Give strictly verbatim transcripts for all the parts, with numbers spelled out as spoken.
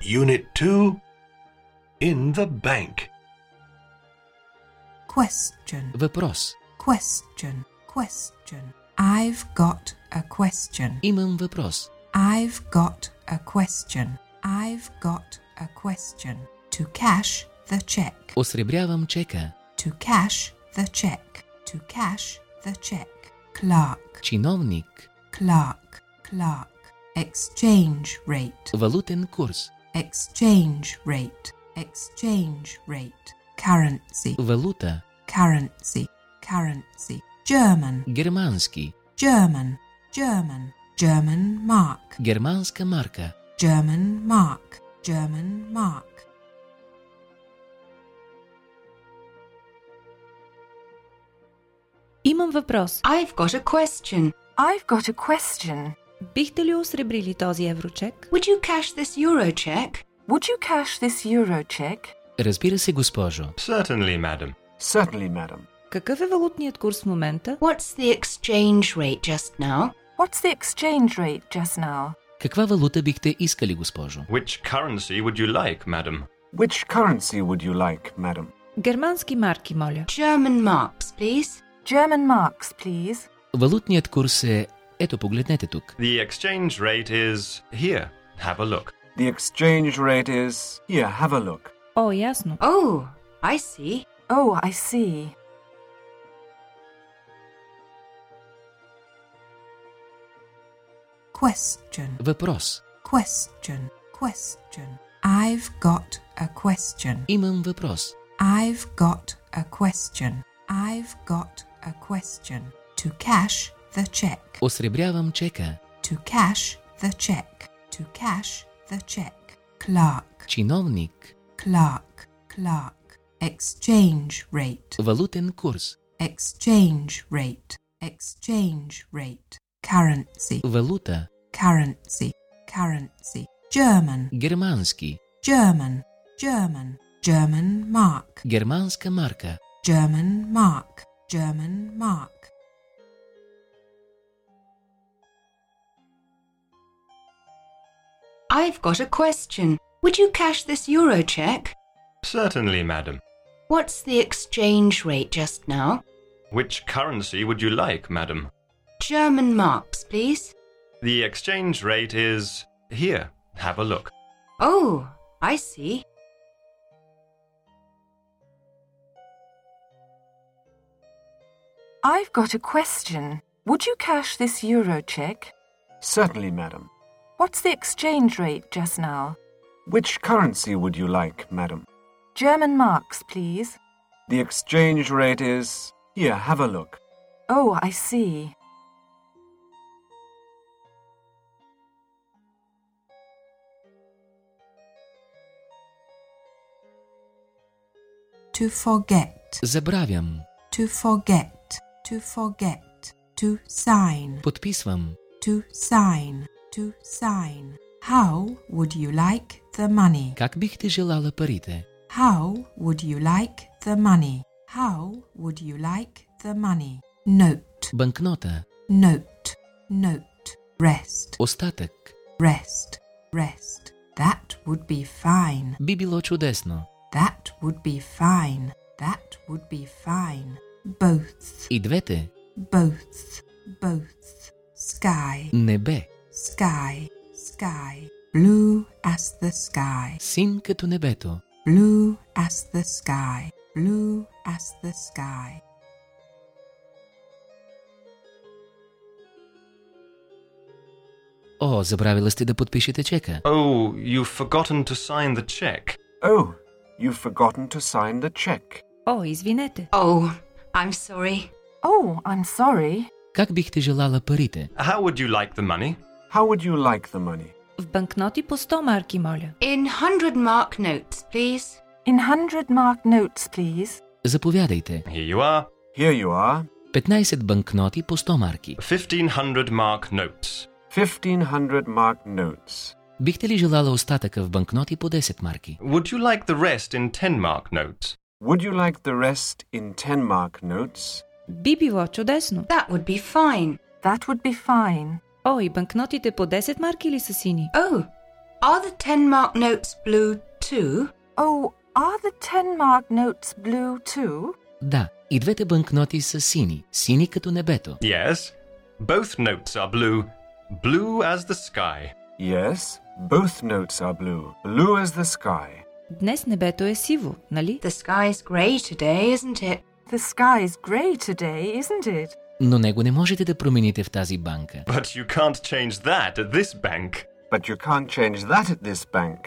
Unit two. In the bank. Question. Въпрос. Question. Question. I've got a question. Имам въпрос. I've got a question. I've got a question. To cash the check. Осребрявам чека. To cash the check. To cash the check. Clerk. Чиновник. Clerk. Clerk. Exchange rate. Валутен курс. Exchange rate. Exchange rate. Currency. Валута. Currency. Currency. German. Германски. German. German. German mark. Германска марка. German mark. German mark. Имам въпрос. I've got a question. I've got a question. Бихте ли осребрили този еврочек? Would you cash this euro check? Would you cash this euro check? Разбира се, госпожо. Certainly, madam. Certainly, madam. Какъв е валутният курс в момента? What's the exchange rate just now? What's the exchange rate just now? Каква валута бихте искали, госпожо? Which currency would you like, madam? Which currency would you like, madam? Германски марки, моля. German marks, please. German marks, please. Валутният курс е... Ето, погледнете тук. The exchange rate is here. Have a look. The exchange rate is... Here, have a look. О, ясно. Oh, I see. Oh, I see. Question. Въпрос. Question. Question. I've got a question. Имам въпрос. I've got a question. I've got a question. To cash the check. Осребрявам чека. To cash the check. To cash the check. Clerk. Чиновник. Clerk. Clerk. Exchange rate. Валутен курс. Exchange rate. Exchange rate. Currency. Валута. Currency. Currency. German. Германски. German. German. German mark. Германска марка. German mark. German mark. I've got a question. Would you cash this euro check? Certainly, madam. What's the exchange rate just now? Which currency would you like, madam? German marks, please. The exchange rate is here. Have a look. Oh, I see. I've got a question. Would you cash this euro check? Certainly, madam. What's the exchange rate just now? Which currency would you like, madam? German marks, please. The exchange rate is... Here, have a look. Oh, I see. To forget. Забравям. To forget. To forget. To sign. Подписвам. To sign. To sign. How would you like the money? Как бихте желала парите? How would you like the money? How would you like the money? Note. Банкнота. Note. Note. Rest. Остатък. Rest. Rest. That would be fine. Би било чудесно. That would be fine. That would be fine. Both. И двете. Both. Both. Sky. Небе. Sky. Sky. Blue as the sky. Син като небето. Blue as the sky. Blue as the sky. О, забравила сте да подпишете чека. Oh, you've forgotten to sign the check. Oh, you've forgotten to sign the check. О, извинете. Oh, I'm sorry. Oh, I'm sorry. Как бихте желала парите? How would you like the money? How would you like the money? В банкноти по сто марки, моля. In hundred mark notes, please. In hundred mark notes, please. Заповядайте. Here you are. Here you are. петнайсет банкноти по сто марки. Fifteen hundred mark notes. Fifteen hundred mark notes. Бихте ли желала остатъка в банкноти по десет марки? Would you like the rest in ten mark notes? Would you like the rest in ten mark notes? Би било чудесно. That would be fine. That would be fine. О, и банкнотите по десет марки ли са сини? Oh, are the ten-mark notes blue too? Oh, are the ten-mark notes blue too? Да, и двете банкноти са сини, сини като небето. Yes, both notes are blue, blue as the sky. Yes, both notes are blue, blue as the sky. Днес небето е сиво, нали? The sky's grey today, isn't it? The sky's grey today, isn't it? Но него не можете да промените в тази банка. But you can't change that at this bank. But you can't change that at this bank.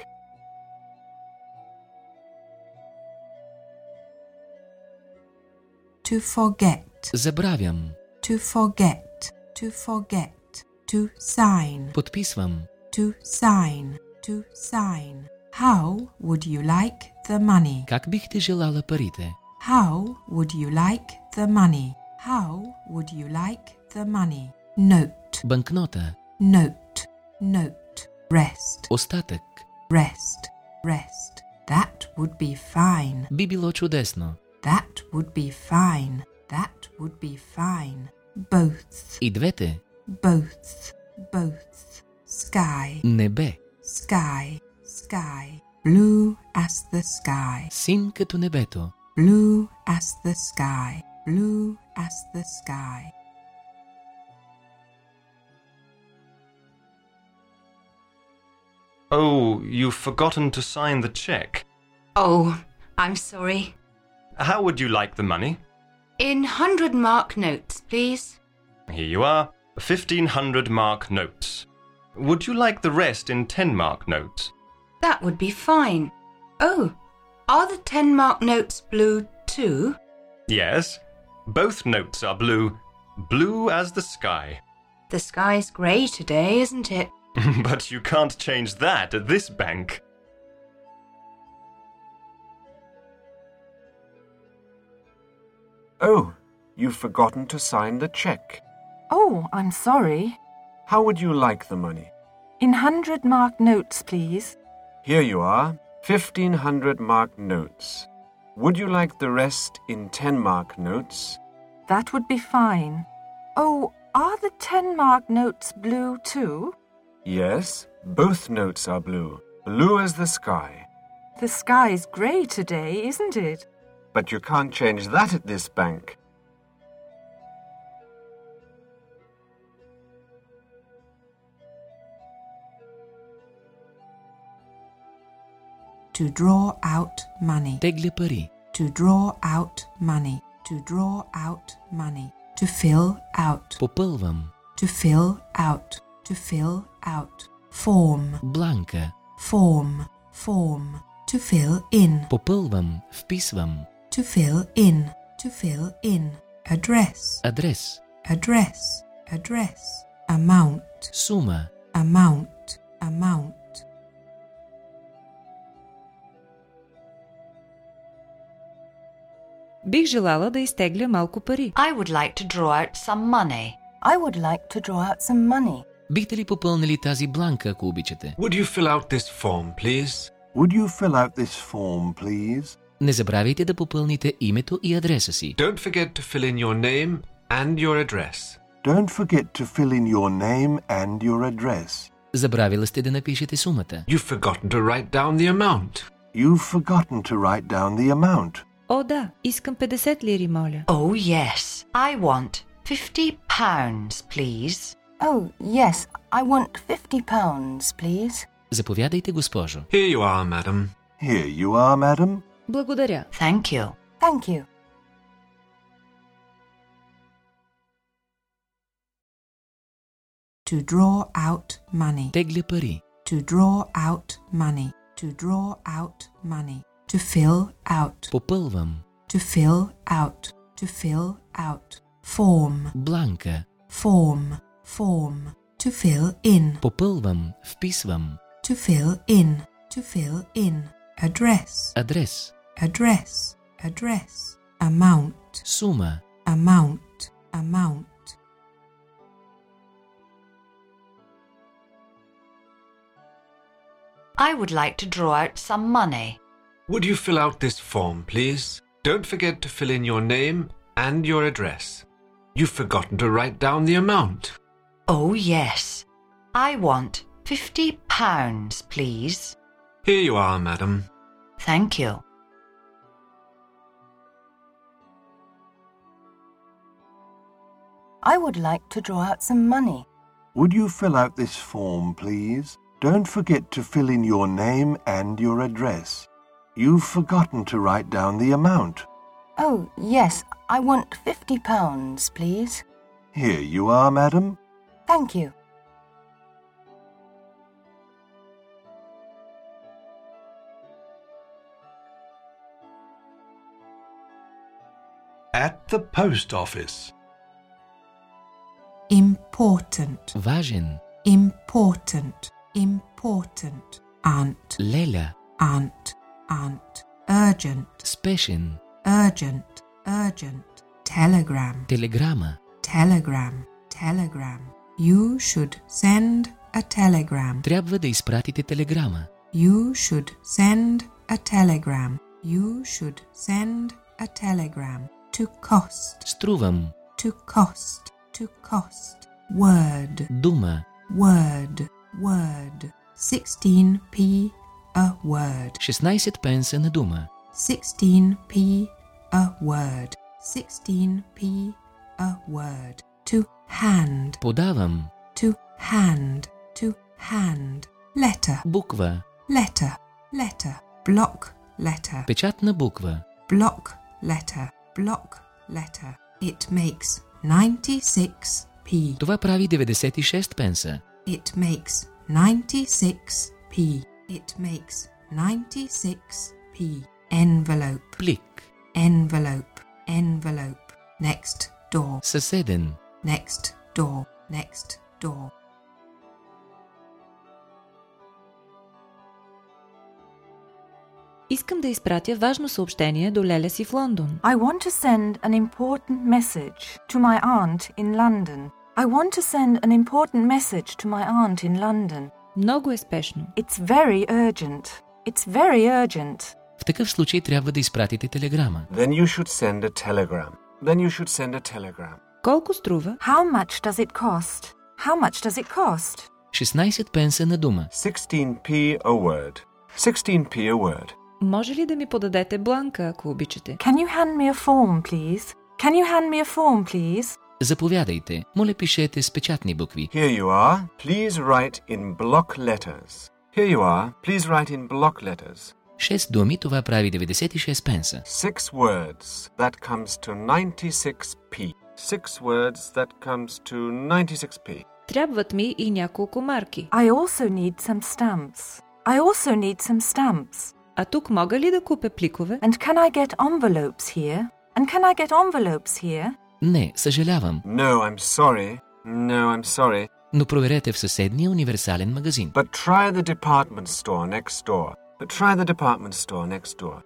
To forget. Забравям. To forget. To forget. To sign. Подписвам. To sign. To sign. How would you like the money? Как бихте желала парите? How would you like the money? How would you like the money? Note. Банкнота. Note. Note. Rest. Остатък. Rest. Rest. That would be fine. Би било чудесно. That would be fine. That would be fine. Both. И двете. Both. Both. Sky. Небе. Sky. Sky. Blue as the sky. Син като небето. Blue as the sky. Blue as the sky. Oh, you've forgotten to sign the cheque. Oh, I'm sorry. How would you like the money? In hundred-mark notes, please. Here you are, fifteen hundred mark notes. Would you like the rest in ten mark notes? That would be fine. Oh, are the ten-mark notes blue too? Yes, both notes are blue, blue as the sky. The sky's grey today, isn't it? But you can't change that at this bank. Oh, you've forgotten to sign the cheque. Oh, I'm sorry. How would you like the money? In hundred-mark notes, please. Here you are, fifteen hundred mark notes. Would you like the rest in ten mark notes? That would be fine. Oh, are the ten-mark notes blue too? Yes, both notes are blue, blue as the sky. The sky's grey today, isn't it? But you can't change that at this bank. To draw out money. Тегля пари. To draw out money. To draw out money. To fill out. Попълвам. To fill out. To fill out. Form. Бланка. Form. Form. To fill in. Попълвам. Вписвам. To fill in. To fill in. Address. Адрес. Address. Address. Amount. Сума. Amount. Amount. Бих желала да изтегля малко пари. I would like to draw out some money. I would like to draw out some money. Бихте ли попълнили тази бланка, ако обичате? Would you fill out this form, please? Would you fill out this form, please? Не забравяйте да попълните името и адреса си. Don't forget to fill in your name and your address. Don't forget to fill in your name and your address. Забравила сте да напишете сумата. You've forgotten to write down the amount. You've forgotten to write down the amount. О, да, искам петдесет лири, моля. Oh, yes. I want fifty pounds, please. Oh, yes. I want fifty pounds, please. Заповядайте, госпожо. Here you are, madam. Here you are, madam. Благодаря. Thank you. Thank you. To draw out money. Тегля пари. To draw out money. To draw out money. To fill out. Попълвам. To fill out. To fill out. Form. Бланка. Form. Form. To fill in. Попълвам. Вписвам. To fill in. To fill in. Address. Адрес. Address. Address. Amount. Сума. Amount. Amount. I would like to draw out some money. Would you fill out this form, please? Don't forget to fill in your name and your address. You've forgotten to write down the amount. Oh, yes. I want Fifty pounds, please. Here you are, madam. Thank you. I would like to draw out some money. Would you fill out this form, please? Don't forget to fill in your name and your address. You've forgotten to write down the amount. Oh, yes, I want fifty pounds, please. Here you are, madam. Thank you. At the post office. Important. Важен. Important. Important. Aunt. Леля. Aunt. Aunt. Urgent. Спешен. Urgent. Urgent. Telegram. Телеграма. Telegram. Telegram. You should send a telegram. Трябва да изпратите телеграма. You should send a telegram. You should send a telegram. To cost. Струвам. To cost. To cost. Word. Дума. Word. Word. Sixteen p a word. шестнайсет пенса на дума. Sixteen p a word. Sixteen p a word. To hand. Подавам. To hand. To hand. Letter. Буква. Letter. Letter. Block letter. Печатна буква. Block letter. Block letter. It makes ninety-six p. Това прави деветдесет и шест пенса. It makes ninety-six p. It makes ninety-six p. Envelope. Плик. Envelope. Envelope. Next door. Съседен. Next door. Next door. Искам да изпратя важно съобщение до леля си в Лондон. I want to send an important message to my aunt in London. I want to send an important message to my aunt in London. Много е спешно. It's very urgent. It's very urgent. В такъв случай трябва да изпратите телеграма. Then you should send a telegram. Then you should send a telegram. Колко струва? How much does it cost? How much does it cost? шестнайсет пенса на дума. sixteen p a word. sixteen p a word. Може ли да ми подадете бланка, ако обичате? Can you hand me a form, please? Can you hand me a form, please? Заповядайте. Моля, пишете с печатни букви. Here you are. Please write in block letters. Here you are. Please write in block letters. Шест думи, това прави деветдесет и шест пенса. Six words. That comes to ninety-six p. Six words. That comes to ninety-six p. Трябват ми и няколко марки. I also need some stamps. I also need some stamps. А тук мога ли да купя пликове? And can I get envelopes here? And can I get envelopes here? Не, съжалявам. No, I'm sorry. No, I'm sorry. Но проверете в съседния универсален магазин. But try the department store next door. But try the department store next door.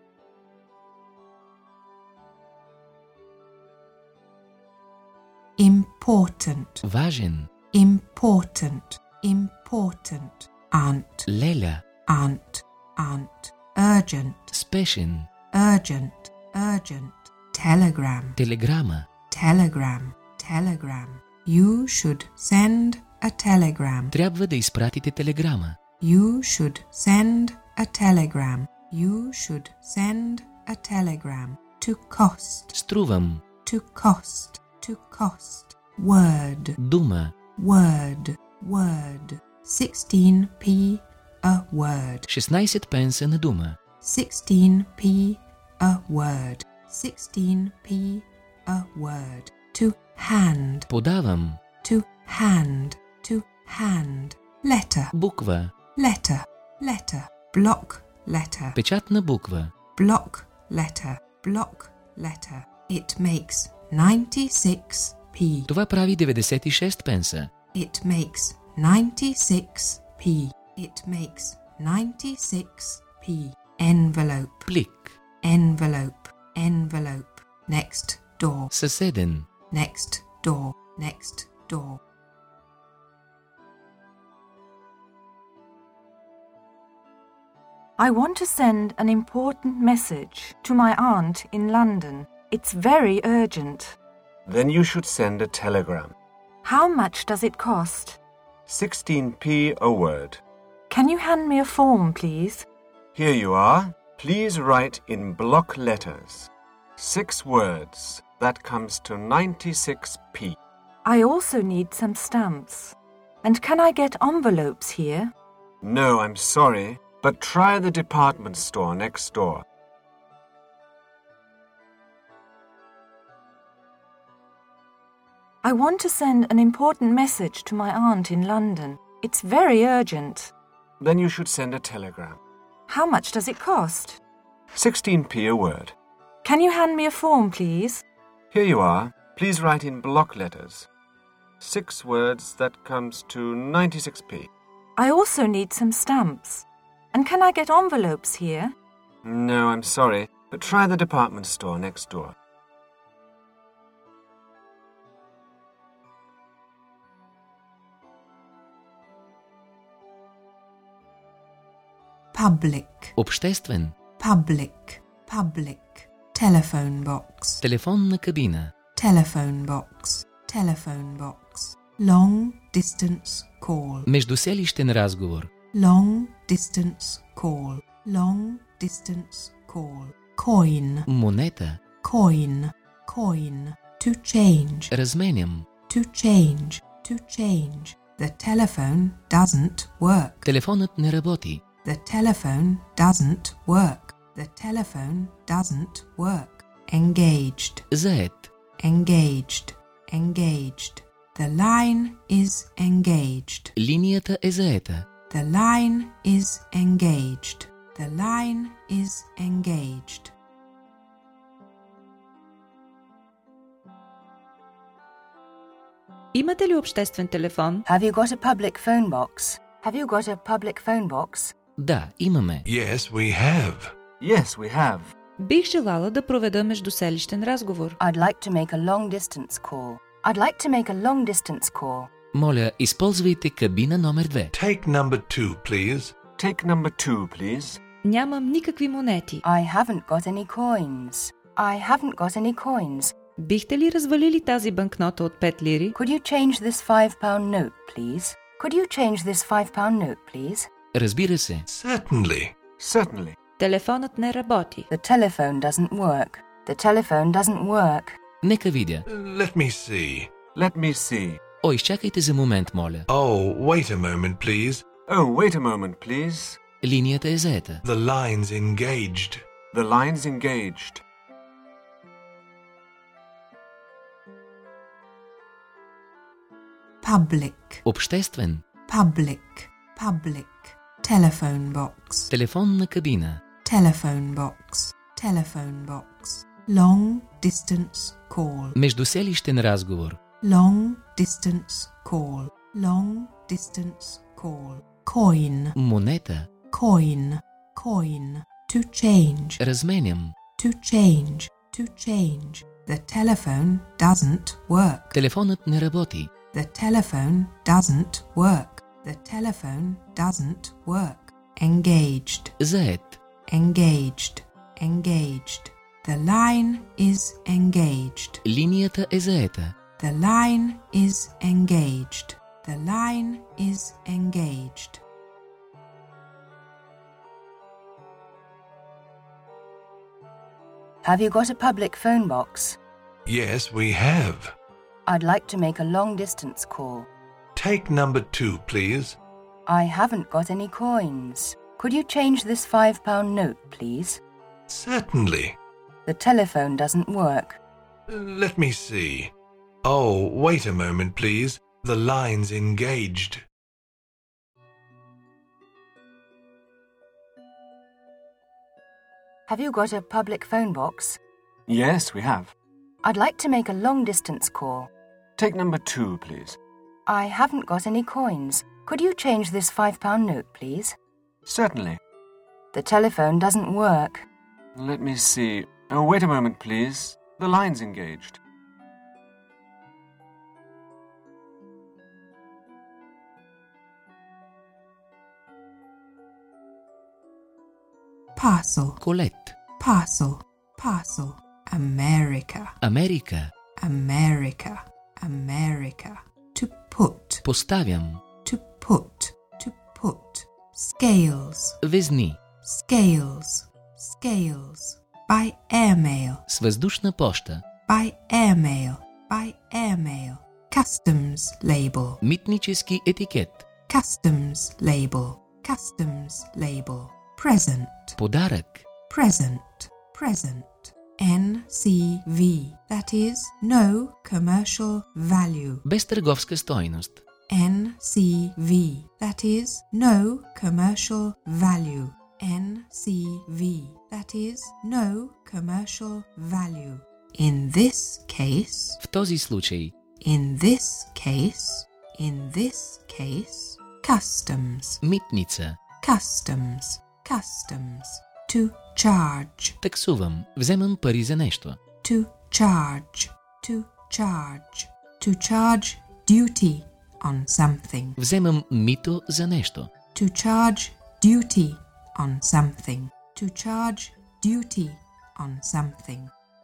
Important. Важен. Important. Important. Aunt. Леля. Aunt. Aunt. Urgent. Спешен. Urgent. Urgent. Telegram. Телеграма. Telegram. Telegram. You should send a telegram. Трябва да изпратите телеграма. You should send a telegram. You should send a telegram. To cost. Струвам. To cost. To cost. Word. Дума. Word. Word. Sixteen p a word. шестнайсет пенса на дума. Sixteen p a word. Sixteen p a word. To hand. Подавам. To hand. To hand. Letter. Буква. Letter. Letter. Block letter. Печатна буква. Block letter. Block letter. It makes ninety-six p. Това прави деветдесет и шест пенса. It makes ninety-six p. It makes ninety-six p. Envelope. Плик. Envelope. Envelope. Next door. Съседен. Next door. Next door. I want to send an important message to my aunt in London. It's very urgent. Then you should send a telegram. How much does it cost? sixteen p a word. Can you hand me a form, please? Here you are. Please write in block letters. Six words. That comes to ninety-six p. I also need some stamps. And can I get envelopes here? No, I'm sorry, but try the department store next door. I want to send an important message to my aunt in London. It's very urgent. Then you should send a telegram. How much does it cost? sixteen p a word. Can you hand me a form, please? Here you are. Please write in block letters. Six words, that comes to ninety-six p. I also need some stamps. And can I get envelopes here? No, I'm sorry, but try the department store next door. Public, Обществен. public, public. Telephone box, Телефонна кабина. telephone box, telephone box. Long distance call, Междуселищен разговор. long distance call, long distance call. Coin, Монета. coin, coin. To change, Разменям. to change, to change. The telephone doesn't work. Телефонът не работи. The telephone doesn't work. The telephone doesn't work. Engaged, Заед. engaged, engaged. The line is engaged. Линията е заета. The line is engaged. The line is engaged. Имате ли обществен телефон? Have you got a public phone box? Have you got a public phone box? Да, имаме. Yes, we have. Yes, we have. Бих желала да проведа междуселищен разговор. I'd like to make a long distance call. I'd like to make a long distance call. Моля, използвайте кабина номер две. Take number two, please. Take number two, please. Нямам никакви монети. I haven't got any coins. I haven't got any coins. Бихте ли развалили тази банкнота от пет лири? Could you change this five pound note, please? Could you change this five pound note, please? Разбира се. Certainly. Certainly. Телефонът не работи. The telephone doesn't work. The telephone doesn't work. Нека видя. Let me see. Let me see. О, изчакайте за момент, моля. Oh, wait a moment, please. Oh, wait a moment, please. Линията е заета. The line's engaged. The line's engaged. Public, Обществен. public, public. Telephone box, Телефонна кабина. telephone box, telephone box. Long distance call, Междуселищен разговор. long distance call, long distance call. Coin, Монета. coin, coin. To change, Разменям. to change, to change. The telephone doesn't work. Телефонът не работи. The telephone doesn't work. The telephone doesn't work. Engaged, Заед. engaged, engaged. The line is engaged. Линията е заета. The line is engaged. The line is engaged. Have you got a public phone box? Yes, we have. I'd like to make a long distance call. Take number two, please. I haven't got any coins. Could you change this five pound note, please? Certainly. The telephone doesn't work. Let me see. Oh, wait a moment, please. The line's engaged. Have you got a public phone box? Yes, we have. I'd like to make a long distance call. Take number two, please. I haven't got any coins. Could you change this five pound note, please? Certainly. The telephone doesn't work. Let me see. Oh, wait a moment, please. The line's engaged. Parcel, Колет. parcel, parcel. America, Америка. America, America. To put, Поставям. to put, to put. Scales, Везни. scales, scales. By airmail, С въздушна поща. by airmail, by airmail. Customs label, Митнически етикет. customs label, customs label. Present, Подарък. present, present. N C V, that is no commercial value. Без търговска стойност. N C V, that is no commercial value. N C V, that is no commercial value. In this case, В този случай. in this case, in this case, customs, Митница. customs, customs. To charge, Таксувам. Вземам пари за нещо. to charge, to charge. To charge duty on something. Вземам мито за нещо. To charge duty on something. To charge duty on something.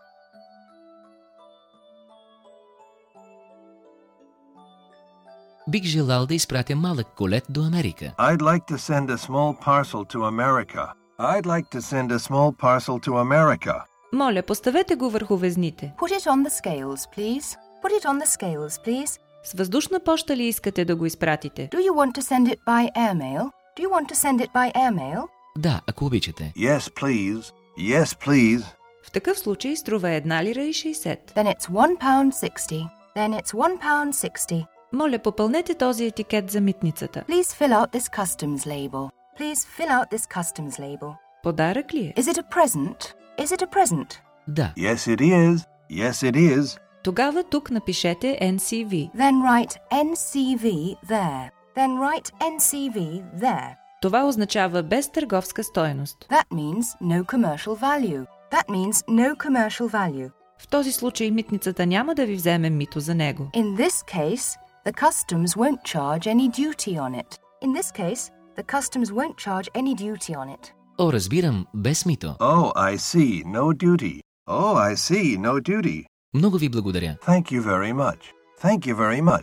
Бих желал да изпратя малък колет до Америка. I'd like to send a small parcel to America. I'd like to send a small parcel to America. Моля, поставете го върху везните. Put it on the scales, please. Put it on the scales, please. С въздушна поща ли искате да го изпратите? Do you want to send it by airmail? Do you want to send it by airmail? Да, ако обичате. Yes, please. Yes, please. В такъв случай струва една лира и шейсет. Then it's one pound sixty. Then it's one pound sixty. Моля, попълнете този етикет за митницата. Please fill out this customs label. Please fill out this customs label. Подарък ли е? Is it a present? Is it a present? Да. Yes, it is. Yes, it is. Тогава тук напишете N C V. Then write N C V there. Then write N C V there. Това означава без търговска стойност. That means no commercial value. That means no commercial value. В този случай митницата няма да ви вземе мито за него. In this case, the customs won't charge any duty on it. In this case, the customs won't charge any duty on it. О, разбирам, без мито. Oh, I see. No duty. Oh, I see. No duty. Много ви благодаря. Thank you very much. Thank you very much.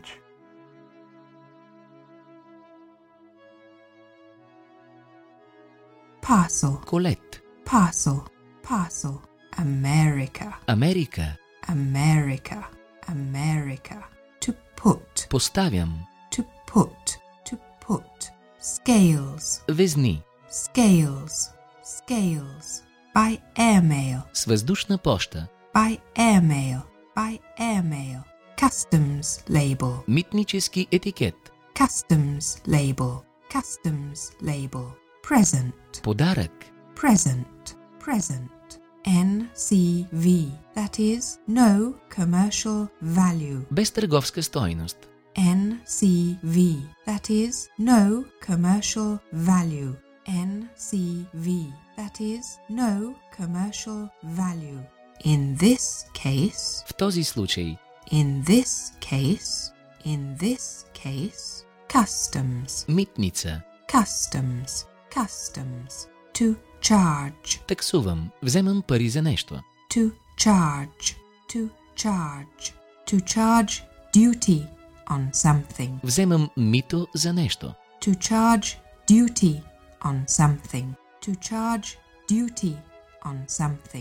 Parcel, Колет. parcel, parcel. America, Америка. America, America. To put, Поставям. to put, to put. Scales, Везни. scales, scales. By airmail, С въздушна поща. by airmail, by airmail. Customs label, Митнически етикет. customs label, customs label. Present, Подарък. present, present. N C V, that is no commercial value. Без търговска стойност. N C V, that is no commercial value. N C V, that is no commercial value. In this case, В този случай. in this case, in this case, customs, Митница. customs, customs. To charge, Таксувам. Вземам пари за нещо. to charge, to charge. To charge duty on something. Вземам мито за нещо. To charge duty on something. To charge duty on something.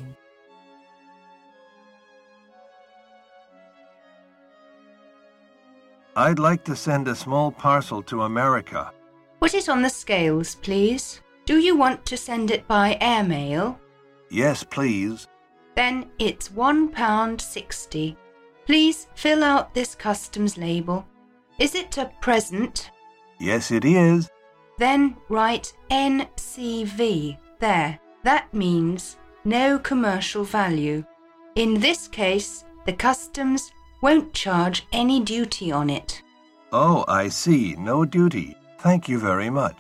I'd like to send a small parcel to America. Put it on the scales, please. Do you want to send it by airmail? Yes, please. Then it's one pound sixty. Please fill out this customs label. Is it a present? Yes, it is. Then write N C V there. That means no commercial value. In this case, the customs won't charge any duty on it. Oh, I see. No duty. Thank you very much.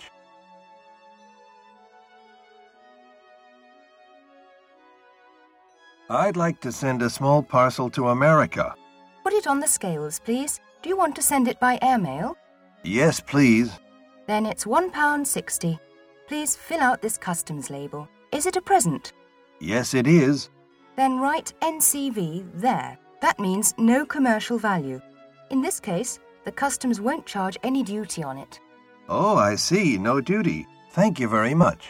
I'd like to send a small parcel to America. Put it on the scales, please. Do you want to send it by airmail? Yes, please. Then it's one pound sixty. Please fill out this customs label. Is it a present? Yes, it is. Then write N C V there. That means no commercial value. In this case, the customs won't charge any duty on it. Oh, I see. No duty. Thank you very much.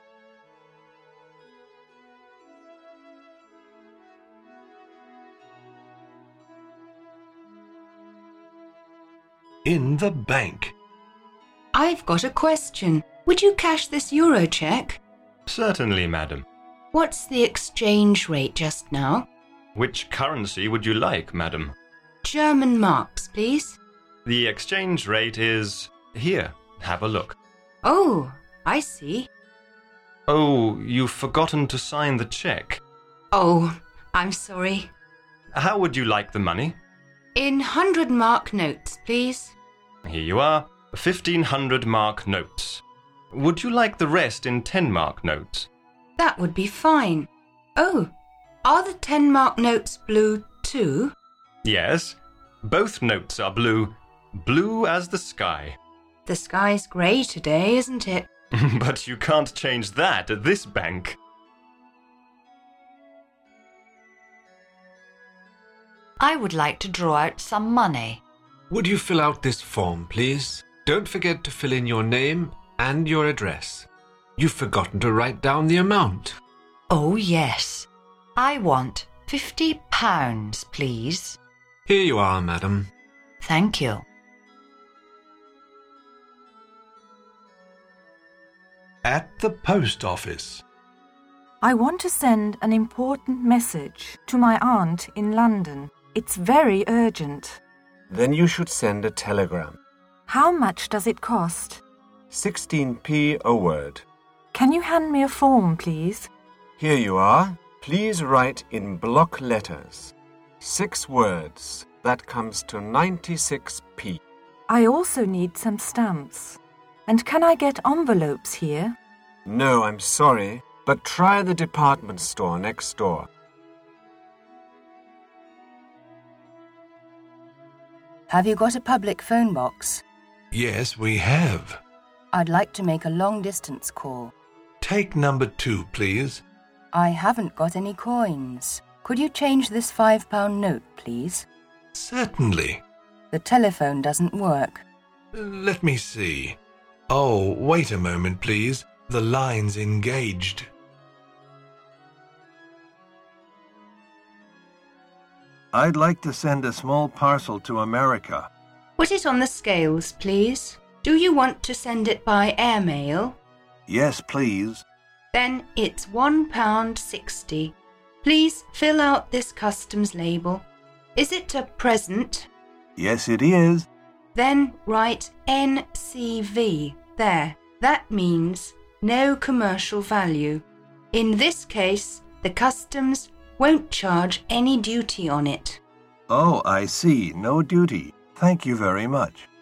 In the bank. I've got a question. Would you cash this euro cheque? Certainly, madam. What's the exchange rate just now? Which currency would you like, madam? German marks, please. The exchange rate is... Here, have a look. Oh, I see. Oh, you've forgotten to sign the cheque. Oh, I'm sorry. How would you like the money? In hundred mark notes, please. Here you are, fifteen hundred mark notes. Would you like the rest in ten mark notes? That would be fine. Oh, are the ten mark notes blue too? Yes, both notes are blue. Blue as the sky. The sky's grey today, isn't it? But you can't change that at this bank. I would like to draw out some money. Would you fill out this form, please? Don't forget to fill in your name and your address. You've forgotten to write down the amount. Oh, yes. I want fifty pounds, please. Here you are, madam. Thank you. At the post office. I want to send an important message to my aunt in London. It's very urgent. Then you should send a telegram. How much does it cost? sixteen p a word. Can you hand me a form, please? Here you are. Please write in block letters. Six words. That comes to ninety-six p. I also need some stamps. And can I get envelopes here? No, I'm sorry, but try the department store next door. Have you got a public phone box? Yes, we have. I'd like to make a long-distance call. Take number two, please. I haven't got any coins. Could you change this five-pound note, please? Certainly. The telephone doesn't work. Let me see. Oh, wait a moment, please. The line's engaged. I'd like to send a small parcel to America. Put it on the scales, please. Do you want to send it by airmail? Yes, please. Then it's one pound sixty. Please fill out this customs label. Is it a present? Yes, it is. Then write N C V there. That means no commercial value. In this case, the customs won't charge any duty on it. Oh, I see. No duty. Thank you very much.